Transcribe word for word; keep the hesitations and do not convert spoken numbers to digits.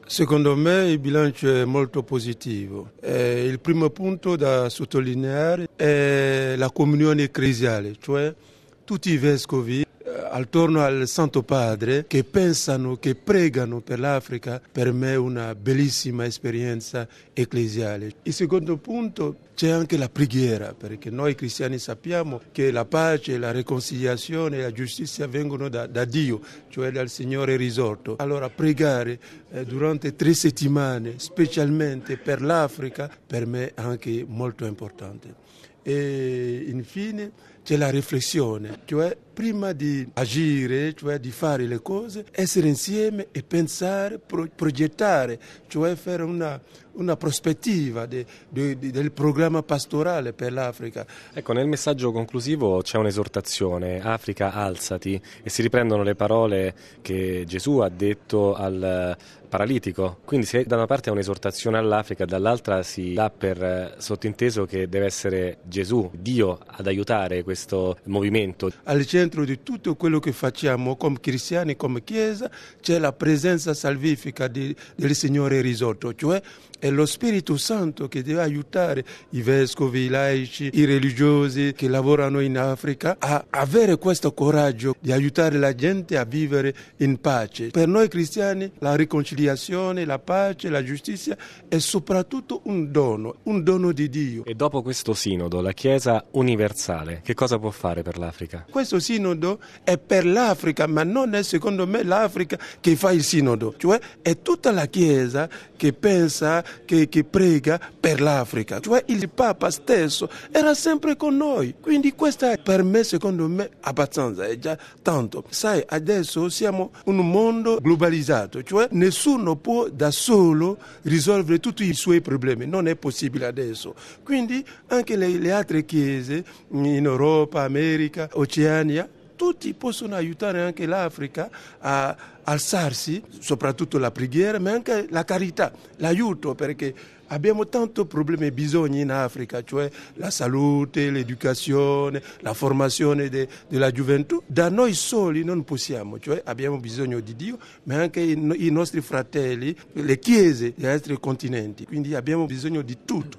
Secondo me il bilancio è molto positivo. Eh, il primo punto da sottolineare è la comunione ecclesiale, cioè tutti i vescovi attorno al Santo Padre che pensano, che pregano per l'Africa, per me è una bellissima esperienza ecclesiale. Il secondo punto c'è anche la preghiera, perché noi cristiani sappiamo che la pace, la riconciliazione e la giustizia vengono da, da Dio, cioè dal Signore risorto. Allora pregare eh, durante tre settimane, specialmente per l'Africa, per me è anche molto importante. E infine c'è la riflessione, cioè prima di agire, cioè di fare le cose, essere insieme e pensare, pro- progettare, cioè fare una, una prospettiva de, de, de, del programma pastorale per l'Africa. Ecco, nel messaggio conclusivo c'è un'esortazione, Africa alzati, e si riprendono le parole che Gesù ha detto al paralitico. Quindi se da una parte è un'esortazione all'Africa, dall'altra si dà per sottinteso che deve essere Gesù, Dio, ad aiutare questo movimento. Al centro di tutto quello che facciamo come cristiani, come Chiesa, c'è la presenza salvifica di, del Signore risorto, cioè è lo Spirito Santo che deve aiutare i vescovi, i laici, i religiosi che lavorano in Africa a avere questo coraggio di aiutare la gente a vivere in pace. Per noi cristiani la riconciliazione, la pace, la giustizia è soprattutto un dono, un dono di Dio. E dopo questo sinodo, la Chiesa universale, che cosa può fare per l'Africa? Questo sinodo è per l'Africa, ma non è secondo me l'Africa che fa il sinodo, cioè è tutta la Chiesa che pensa, che, che prega per l'Africa, cioè il Papa stesso era sempre con noi, quindi questa è per me, secondo me, abbastanza, è già tanto. Sai, adesso siamo un mondo globalizzato, cioè nessuno può da solo risolvere tutti i suoi problemi, non è possibile adesso, quindi anche le, le altre chiese in Europa, America, Oceania, tutti possono aiutare anche l'Africa a alzarsi, soprattutto la preghiera, ma anche la carità, l'aiuto, perché abbiamo tanti problemi e bisogni in Africa, cioè la salute, l'educazione, la formazione de, della gioventù. Da noi soli non possiamo, cioè abbiamo bisogno di Dio, ma anche i, i nostri fratelli, le chiese degli altri continenti, quindi abbiamo bisogno di tutto.